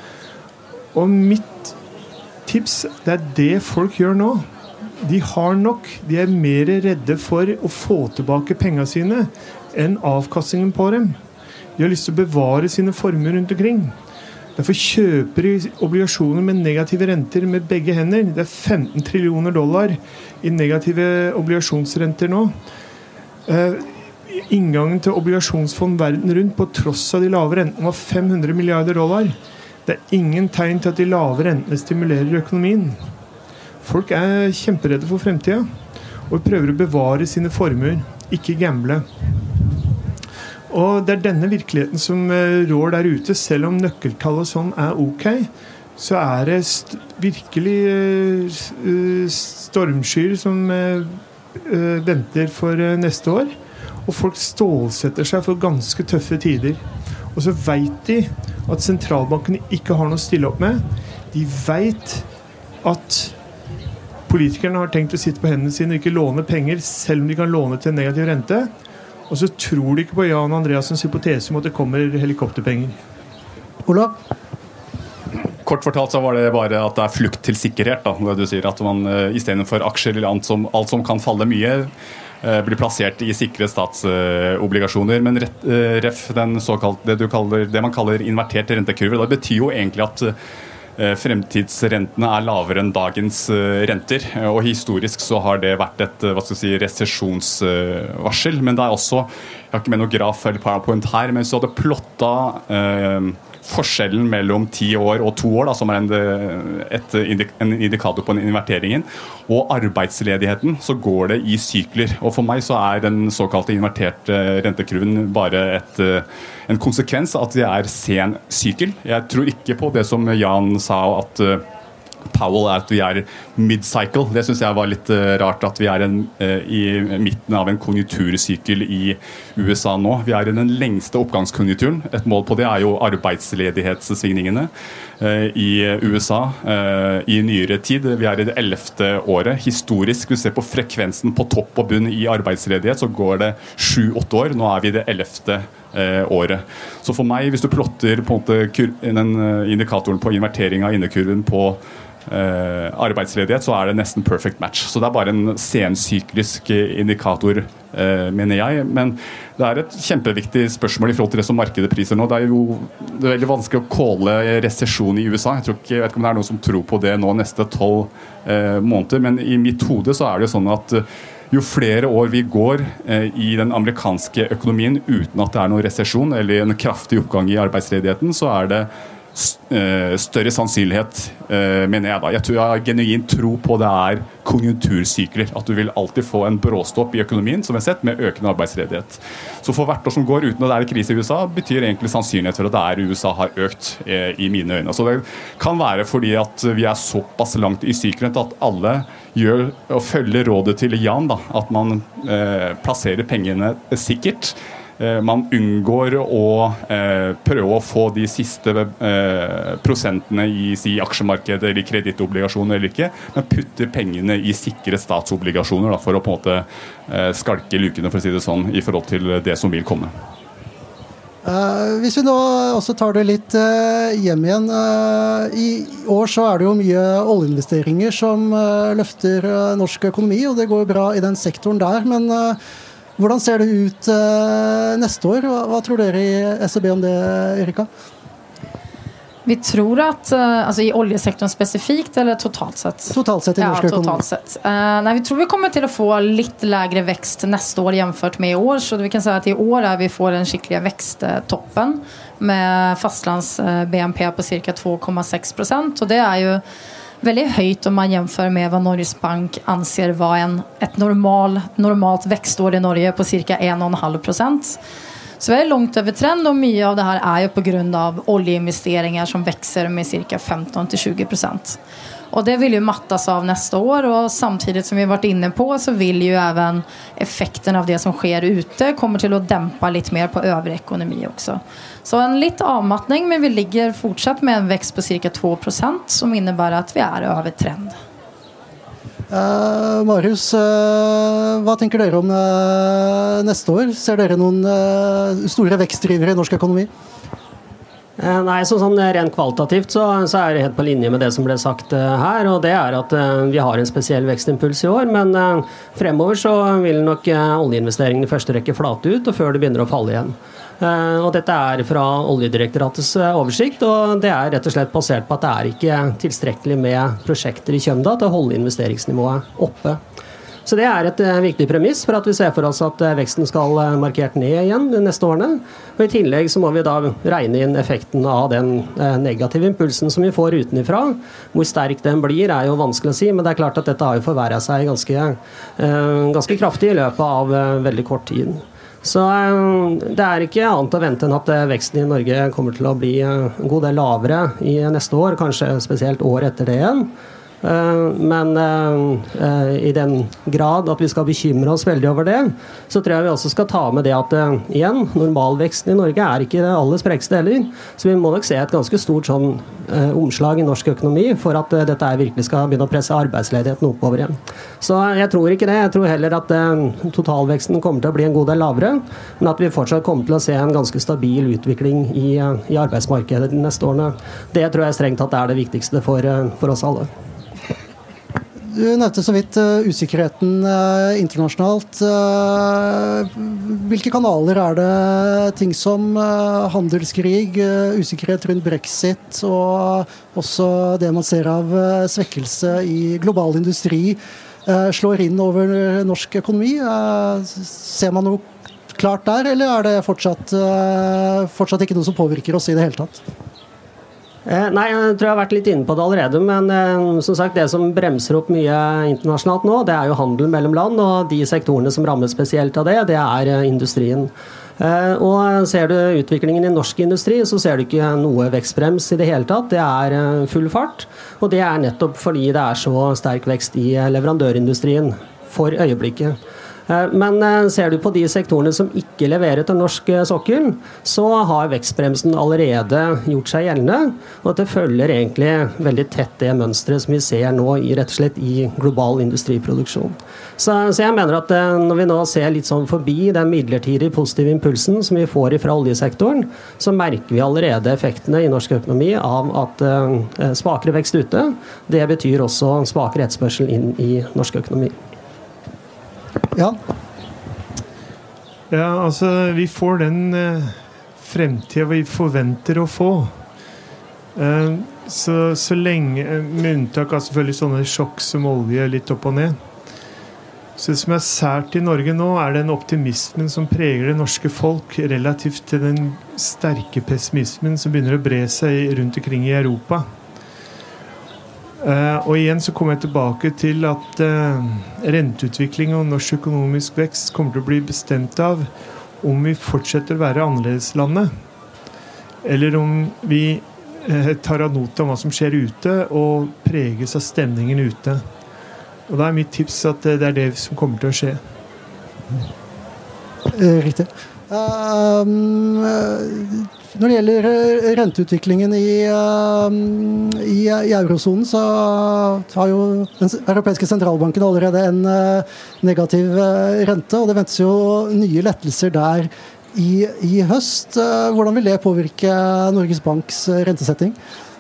Og mitt tips, det er det folk gjør nå. De har nok. De er mer redde for å få tilbake pengene sine enn avkastningen på dem. De har lyst til å bevare sine formuer rundt omkring. Derfor kjøper de obligasjoner med negative renter med begge hender. Det er femten trillioner dollar i negative obligasjonsrenter nå. Eh, inngangen til obligasjonsfond verden rundt på tross av de lave rentene var fem hundre milliarder dollar. Det er ingen tegn til at de lave rentene stimulerer økonomien. Folk er kjemperedde for fremtiden og prøver å bevare sine formuer, ikke gamble. Og det er denne virkeligheten som rår der ute. Selv om nøkkeltall og sånn er ok, så er det st- virkelig uh, stormskyer som uh, uh, venter for uh, neste år. Og folk stålsetter seg for ganske tøffe tider. Og så vet de at sentralbankene ikke har noe å stille opp med. De vet at politikerne har tenkt å sitte på hendene sine og ikke låne penger, selv om de kan låne til en negativ rente. Og så tror de ikke på Jan Andreassens hypotese om at det kommer helikopterpenger. Ola? Kort fortalt så var det bare at det er flukt til sikkerhet, da, det du sier, at man i stedet for aksjer eller alt som, alt som kan falle mye, blir plassert i sikre statsobligasjoner. Men rett, ref den såkalt, det, du kaller, det man kaller invertert rentekurve, det betyr jo egentlig at fremtidsrentene er lavere enn dagens renter, og historisk så har det vært et hva skal jeg si, resesjonsvarsel, men det er også, jeg har ikke med noe graf eller PowerPoint her, men så hadde plotta eh, forskjellen mellom ti år og to år, da, som er en, et, en indikator på den inverteringen, og arbeidsledigheten, så går det i sykler. Og for meg så er den såkalte inverterte rentekurven bare et, en konsekvens av at det er sen sykkel. Jeg tror ikke på det som Jan sa, at Powell er at vi er mid-cycle. Det synes jeg var litt uh, rart at vi er en, uh, i midten av en konjunktursykkel i U S A nå. Vi er i den lengste oppgangskonjunkturen. Et mål på det er jo arbeidsledighetssvingningene uh, i U S A uh, i nyere tid. Vi er i det ellevte året. Historisk, hvis vi ser på frekvensen på topp og bunn i arbeidsledighet, så går det sju-åtte år. Nå er vi i det ellevte uh, året. Så for meg, hvis du plotter på en måte kur- den uh, indikatoren på invertering av innekurven på Uh, arbeidsledighet, så er det nesten perfect match. Så det er bare en sensyklisk indikator, uh, mener jeg. Men det er et kjempeviktig spørsmål i forhold til det som markedet priser nå. Det er jo det er veldig vanskelig å calle resesjon i U S A. Jeg, tror ikke, jeg vet ikke om det er noen som tror på det nå neste tolv uh, måneder, men i mitt hode så er det jo sånn at uh, jo flere år vi går eh, i den amerikanske økonomien uten at det er noen resesjon eller en kraftig oppgang i arbeidsledigheten, så er det større sannsynlighet, mener jeg da. Jeg tror jeg har genuint tro på det er konjunktursykler, at du vil alltid få en bråstopp i økonomien, som vi har sett, med økende arbeidsledighet. Så for hvert år som går uten at det er krise i U S A, betyr egentlig sannsynlighet for at det er i U S A har økt i mine øyne. Så det kan være fordi at vi er såpass langt i sykelen at alle gjør og følger rådet til Jan, da, at man eh, plasserer pengene sikkert. Man unngår å eh, prøve å få de siste eh, prosentene i si, aksjemarkedet eller kredittobligasjoner eller ikke, men putter pengene i sikre statsobligasjoner da, for å på en måte eh, skalke lukene, for å si det sånn, i forhold til det som vil komme. Uh, hvis vi nå også tar det litt uh, hjem igjen, uh, i år så er det jo mye oljeinvesteringer som uh, løfter uh, norsk økonomi, og det går bra i den sektoren der, men uh, hvordan ser det ut uh, neste år? Hva, hva tror dere i S E B om det, Erika? Vi tror att, alltså i oljesektorn specifikt eller totalt sett? Totalt sett i norsk ja, totalt sett. Uh, nej, vi tror vi kommer till att få lite lägre växt nästa år jämfört med i år. Så vi kan säga att i år är vi får den skickliga växttoppen med fastlands B N P på cirka två komma sex procent. Och det är ju väldigt höjt om man jämför med vad Norges Bank anser vara en, ett normal, normalt växtår i Norge på cirka en komma fem procent. Så vi är långt över trend och mycket av det här är ju på grund av oljeinvesteringar som växer med cirka femton till tjugo procent. Och det vill ju mattas av nästa år och samtidigt som vi varit inne på så vill ju även effekten av det som sker ute kommer till att dämpa lite mer på övrig ekonomi också. Så en lite avmattning, men vi ligger fortsatt med en växt på cirka två procent som innebär att vi är över trend. Uh, Marius, uh, hva tenker dere om uh, neste år? Ser dere noen uh, store vekstdrivere i norsk økonomi? Uh, nei, så sånn rent kvalitativt så, så er det helt på linje med det som ble sagt uh, her, og det er at uh, vi har en spesiell vekstimpuls i år, men uh, fremover så vil nok uh, oljeinvesteringene i første rekke flate ut, og før det begynner å falle igjen. Uh, og dette er fra Oljedirektoratets uh, oversikt, og det er rett og slett basert på at det er ikke tilstrekkelig med prosjekter i Kjømda til å holde investeringsnivået oppe. Så det er et uh, viktig premiss for at vi ser for oss at uh, veksten skal uh, markert ned igjen de neste årene. Og i tillegg så må vi da regne inn effekten av den uh, negative impulsen som vi får utenifra. Hvor sterk den blir er jo vanskelig å si, men det er klart at dette har jo forverret seg ganske, uh, ganske kraftig i løpet av uh, veldig kort tid. Så det er ikke annet å vente enn at veksten i Norge kommer til å bli en god del lavere i neste år, kanskje spesielt år etter det igjen. Men i den grad at vi skal bekymre oss veldig over det, så tror jeg vi også skal ta med det at igjen, normalveksten i Norge er ikke det aller sprekste heller, så vi må nok se et ganske stort sånn omslag i norsk økonomi for at dette virkelig skal begynne å presse arbeidsledigheten oppover igjen. Så jeg tror ikke det, jeg tror heller at totalveksten kommer til å bli en god del lavere, men at vi fortsatt kommer til å se en ganske stabil utvikling i, i arbeidsmarkedet de neste årene. Det tror jeg strengt tatt er det viktigste for, for oss alle. Du nevnte så vidt uh, usikkerheten uh, internasjonalt. Uh, hvilke kanaler er det ting som uh, handelskrig, uh, usikkerhet rundt brexit og også det man ser av uh, svekkelse i global industri uh, slår inn over norsk økonomi? Uh, ser man noe klart der, eller er det fortsatt, uh, fortsatt ikke noe som påvirker oss i det hele tatt? Eh, nei, jeg tror jeg har vært litt inne på det allerede, men eh, som sagt, det som bremser opp mye internasjonalt nå, det er jo handel mellom land, og de sektorene som rammes spesielt av det, det er eh, industrien. Eh, og ser du utviklingen i norsk industri, så ser du ikke noe vekstbrems i det hele tatt. Det er eh, full fart, og det er nettopp fordi det er så sterk vekst i leverandørindustrien for øyeblikket. Men ser du på de sektorene som ikke leverer til norsk sokkel, så har vekstbremsen allerede gjort seg gjeldende, og det følger egentlig veldig tett det mønstret som vi ser nå i, rett og slett i global industriproduksjon. Så, så jeg mener at når vi nå ser litt sånn forbi den midlertidige positive impulsen som vi får fra oljesektoren, så merker vi allerede effektene i norsk økonomi av at uh, svakere vekst ute, det betyr også svakere etterspørsel inn i norsk økonomi. Ja. Ja, altså vi får den eh, fremtiden vi forventer å få. Eh, så, så lenge, med unntak av selvfølgelig sånne sjokk som olje litt opp og ned, Så det som er sært i Norge nå, er den optimismen som preger det norske folk, relativt til den sterke pessimismen som begynner å bre seg rundt omkring i Europa. Uh, og igjen så kommer jeg tilbake til at uh, renteutvikling og norsk økonomisk vekst kommer til å bli bestemt av om vi fortsetter å være annerledeslandet, eller om vi uh, tar ad notam hva som skjer ute og preges av stemningen ute. Og da er mitt tips at uh, det er det som kommer til å skje. Riktig. Um, Når det gjelder renteutviklingen i, i, i eurozonen, så har jo den europeiske sentralbanken allerede en negativ rente, og det ventes jo nye lettelser der i, i høst. Hvordan vil det påvirke Norges Banks rentesetting?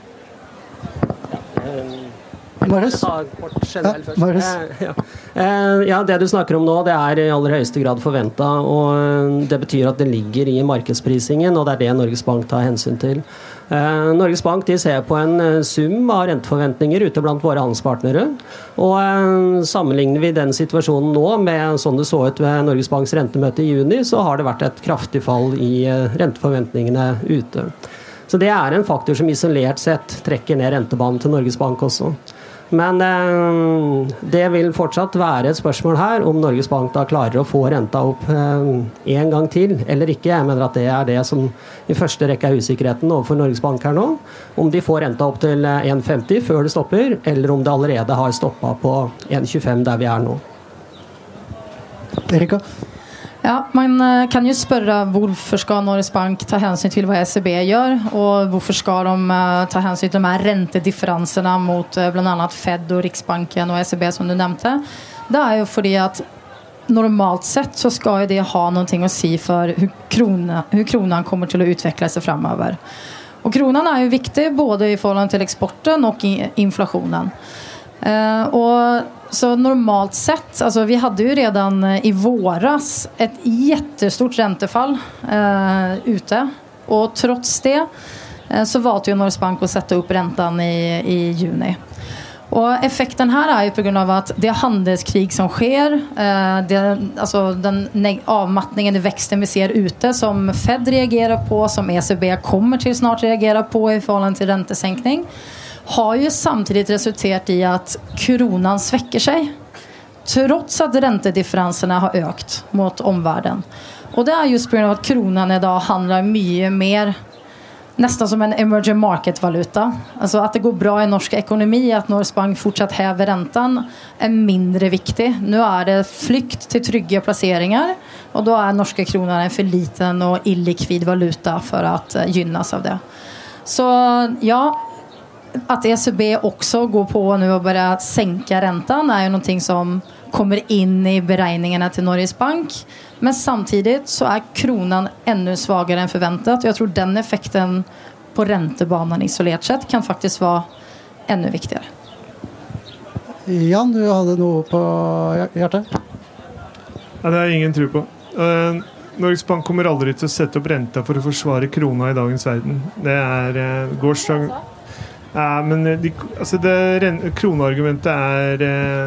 Marius? Ja, Marius. Ja. ja, det du snakker om nå, det er i aller høyeste grad forventet, og det betyr at det ligger i markedsprisingen, og det er det Norges Bank tar hensyn til. Norges Bank de ser på en sum av renteforventninger ute blant våre handelspartnere, og sammenligner vi den situasjonen nå med sånn det så ut ved Norges Banks rentemøte i juni, så har det vært et kraftig fall i renteforventningene ute. Så det er en faktor som isolert sett trekker ned rentebanen til Norges Bank også. Men eh, det vil fortsatt være et spørsmål her om Norges Bank da klarer å få renta opp eh, en gang til, eller ikke. Jeg mener at det er det som i første rekke er usikkerheten overfor Norges Bank her nå. Om de får renta opp til en komma femti før det stopper, eller om det allerede har stoppet på en komma tjuefem der vi er nå. Erika? Ja, man kan ju spørre hvorfor skal Norges Bank ta hänsyn till vad E C B gör och varför ska de ta hänsyn till de här räntedifferenserna mot bland annat Fed och Riksbanken och E C B som du nämnde. Det är ju för att normalt sett så ska ju det ha någonting att säga för hur, krona, hur kronan kommer till att utveckla sig framöver. Och kronan är ju viktig både i förhållande till exporten och inflationen. Uh, och så normalt sett, alltså vi hade ju redan i våras ett jättestort räntefall uh, ute, och trots det uh, så valde ju Norges Bank att sätta upp räntan i, i juni. Och effekten här är ju på grund av att det handelskrig som sker, uh, det, alltså den neg- avmattningen i växten vi ser ute som Fed reagerar på, som E C B kommer till snart reagera på i förhållande till räntesänkning, har ju samtidigt resulterat i att kronan sväcker sig trots att räntedifferenserna har ökat mot omvärlden. Och det är just på grund av att kronan idag handlar mycket mer nästan som en emerging market valuta. Alltså att det går bra i norsk ekonomi, att Norges Bank fortsatt häver räntan är mindre viktig. Nu är det flykt till trygga placeringar, och då är norska kronan en för liten och illikvid valuta för att gynnas av det. Så ja, att E C B också går på nu och börjar sänka räntan är ju någonting som kommer in i beräkningarna till Norges Bank. Men samtidigt så är kronan ännu svagare än förväntat. Jag tror den effekten på räntebanan isolerat sett kan faktiskt vara ännu viktigare. Jan, du hade något på hjärtat? Ja, det har jeg ingen tro på. Uh, Norges Bank kommer aldri til å sette opp renta for å forsvare krona i dagens verden. Det er uh, gårsdag... Ja, men de, altså det, kroneargumentet er,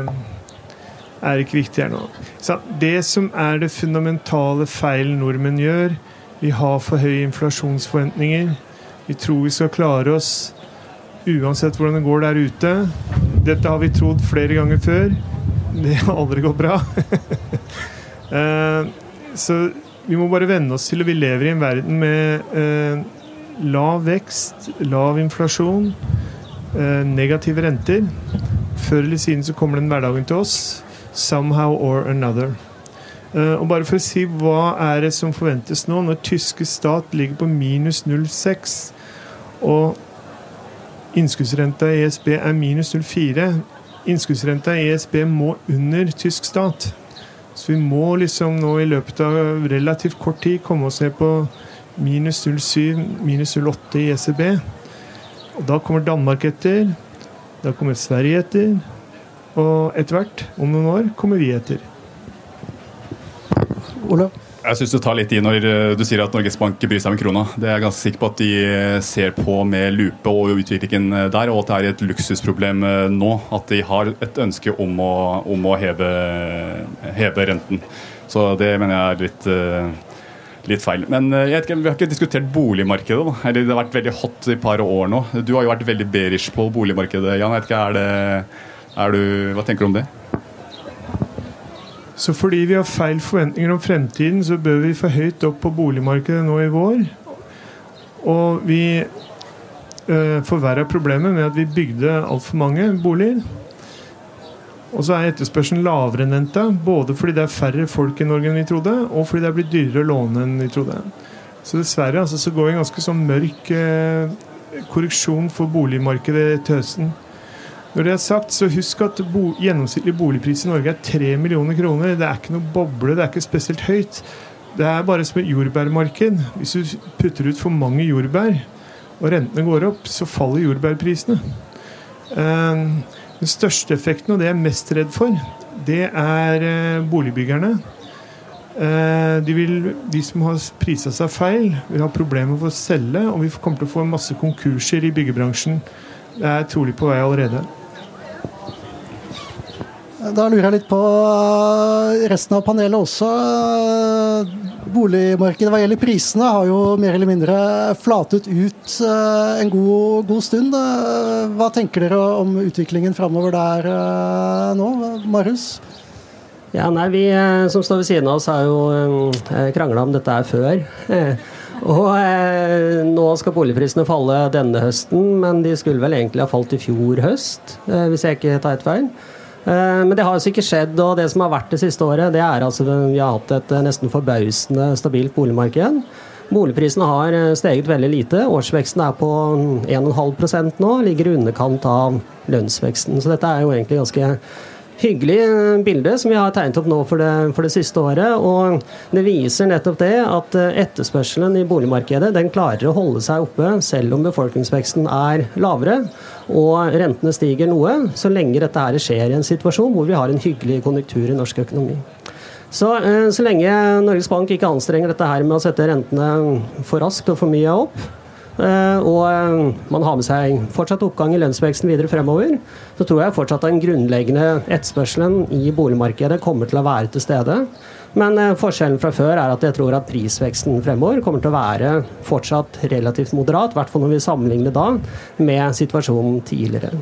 er ikke viktig her nå. Så det som er det fundamentale feilen nordmenn gjør, vi har for høye inflasjonsforventninger, vi tror vi skal klare oss uansett hvordan det går der ute. Dette har vi trodd flere ganger før, det har aldri gått bra. Så vi må bare venne oss til at vi lever i en verden med lav vekst, lav inflasjon, eh, negative renter. Før eller siden så kommer den hverdagen til oss, somehow or another. Eh, og bare for å si hva er det som forventes nå, når tyske stat ligger på minus null komma seks, og innskuddsrenta i E S B er minus null komma fire, innskuddsrenta i E S B må under tysk stat. Så vi må liksom nå i løpet av relativt kort tid komme oss ned på minus null komma syv, minus null komma åtte i E C B. Og da kommer Danmark etter, da kommer Sverige etter, og etter hvert, om noen år, kommer vi etter. Ola? Jeg synes du tar litt i når du sier at Norges Bank bryr seg om krona. Det er jeg ganske sikker på at de ser på med lupe og utviklingen der, og at det er et luksusproblem nå, at de har et ønske om å, om å heve, heve renten. Så det mener jeg er litt, litt feil. Men jeg vet ikke, vi har ikke diskutert boligmarkedet da. Eller det har vært veldig hot i et par år nå. Du har jo vært veldig bearish på boligmarkedet, Jan. Jeg vet ikke, er det, er du, hva tenker du om det? Så fordi vi har feil forventninger om fremtiden, så bør vi få høyt opp på boligmarkedet nå i vår. Og vi øh, forverret problemet med at vi bygde alt for mange boliger. Og så er etterspørselen lavere enn venta, både fordi det er færre folk i Norge enn vi trodde, og fordi det er blitt dyrere å låne enn vi trodde. Så dessverre altså, så går vi en ganske sånn mørk øh, korreksjon for boligmarkedet til høsten. Når det er sagt, så husk at bo, gjennomsnittlig boligpris i Norge er tre millioner kroner. Det er ikke noe boble, det er ikke spesielt høyt. Det er bare som et jordbærmarked. Hvis du putter ut for mange jordbær, og rentene går opp, så faller jordbærprisene. Den største effekten, og det jeg er mest redd for, det er boligbyggerne. De, vil, de som har priset seg feil, vil ha problemer for å selge, og vi kommer til å få masse konkurser i byggebransjen. Det er trolig på vei allerede. Da lurer jeg litt på resten av panelet også. Boligmarkedet hva gjelder prisene har jo mer eller mindre flatet ut en god, god stund. Hva tenker dere om utviklingen fremover der nå, Marius? Ja, nei, vi som står ved siden av oss har jo kranglet om dette her før. Og eh, nå skal boligprisene falle denne høsten, men de skulle vel egentlig ha falt i fjor høst, eh, hvis jeg ikke tar et feil. Eh, men det har altså ikke skjedd, og det som har vært det siste året, det er altså vi har hatt et nesten forbausende stabilt boligmarked. Boligprisene har steget veldig lite. Årsveksten er på en komma fem prosent nå, ligger i underkant av lønnsveksten. Så dette er jo egentlig ganske hyggelig bilde som vi har tegnet opp nå for det, for det siste året, og det viser nettopp det at etterspørselen i boligmarkedet den klarer å holde seg oppe selv om befolkningsveksten er lavere og rentene stiger noe, så lenge dette her skjer i en situasjon hvor vi har en hyggelig konjunktur i norsk økonomi. Så, så lenge Norges Bank ikke anstrenger dette her med å sette rentene for raskt og for mye opp, og man har med seg fortsatt oppgang i lønnsveksten videre fremover, så tror jeg fortsatt den grunnleggende etterspørselen i boligmarkedet kommer til å være til stede. Men forskjellen fra før er at jeg tror at prisveksten fremover kommer til å være fortsatt relativt moderat, i hvert fall når vi sammenligner da med situasjonen tidligere.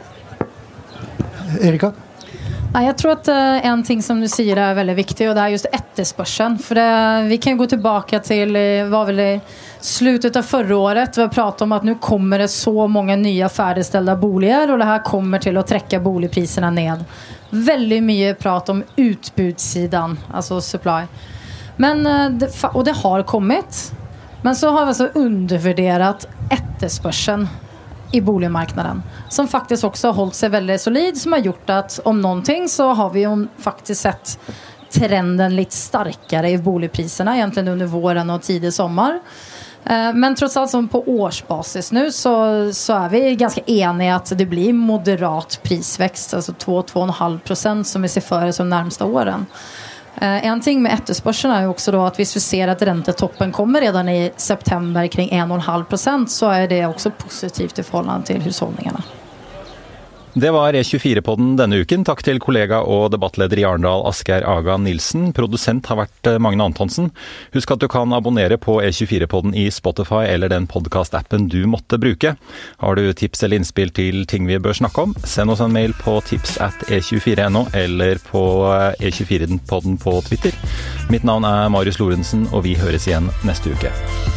Erika? Nej, jag tror att uh, en ting som du säger är väldigt viktig, och det är just efterspörseln. För det, vi kan ju gå tillbaka till uh, var väl i slutet av förra året. Vi har pratat om att nu kommer det så många nya färdigställda boliger, och det här kommer till att träcka boligpriserna ned. Väldigt mycket prat om utbudssidan, alltså supply. Men, uh, det, och det har kommit. Men så har vi alltså undervärderat efterspörseln i boligmarknaden, som faktiskt också har hållit sig väldigt solid, som har gjort att om någonting så har vi ju faktiskt sett trenden lite starkare i boligpriserna egentligen under våren och tidig sommar. Men trots allt som på årsbasis nu så, så är vi ganska eniga att det blir moderat prisväxt, alltså två till två komma fem procent som vi ser för oss de närmsta åren. Uh, en ting med efterspörseln är ju också då att vi ser att räntetoppen kommer redan i september kring en komma fem procent, så är det också positivt i förhållande till hushållningarna. Det var E tjuefire-podden denne uken. Takk til kollega og debattleder i Arendal, Asgeir Aga Nilsen. Produsent har vært Magne Antonsen. Husk at du kan abonnere på E tjuefire-podden i Spotify eller den podcast-appen du måtte bruke. Har du tips eller innspill til ting vi bør snakke om, send oss en mail på tips at e tjuefire punktum no eller på E tjuefire-podden på Twitter. Mitt navn er Marius Lorentzen, og vi høres igjen neste uke.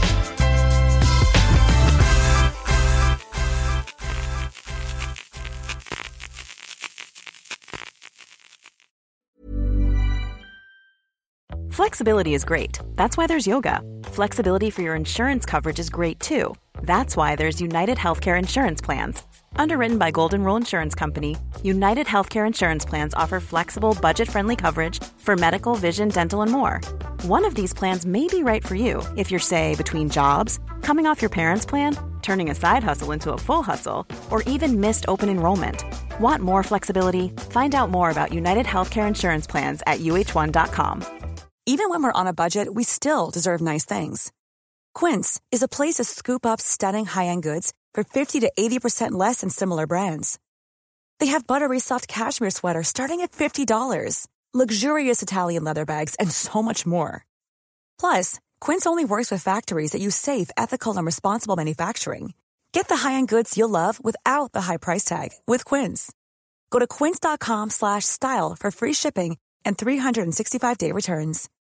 Flexibility is great. That's why there's yoga. Flexibility for your insurance coverage is great too. That's why there's United Healthcare Insurance Plans. Underwritten by Golden Rule Insurance Company, United Healthcare Insurance Plans offer flexible, budget-friendly coverage for medical, vision, dental, and more. One of these plans may be right for you if you're, say, between jobs, coming off your parents' plan, turning a side hustle into a full hustle, or even missed open enrollment. Want more flexibility? Find out more about United Healthcare Insurance Plans at U H one dot com. Even when we're on a budget, we still deserve nice things. Quince is a place to scoop up stunning high-end goods for fifty to eighty percent less than similar brands. They have buttery soft cashmere sweaters starting at fifty dollars, luxurious Italian leather bags, and so much more. Plus, Quince only works with factories that use safe, ethical, and responsible manufacturing. Get the high-end goods you'll love without the high price tag with Quince. Go to quince.com slash style for free shipping and three sixty-five day returns.